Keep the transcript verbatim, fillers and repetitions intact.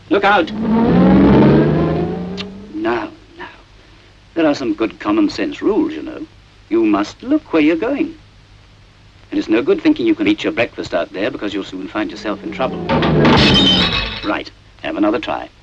Look out! Now, now. There are some good common sense rules, you know. You must look where you're going. And it's no good thinking you can eat your breakfast out there because you'll soon find yourself in trouble. Right. Have another try.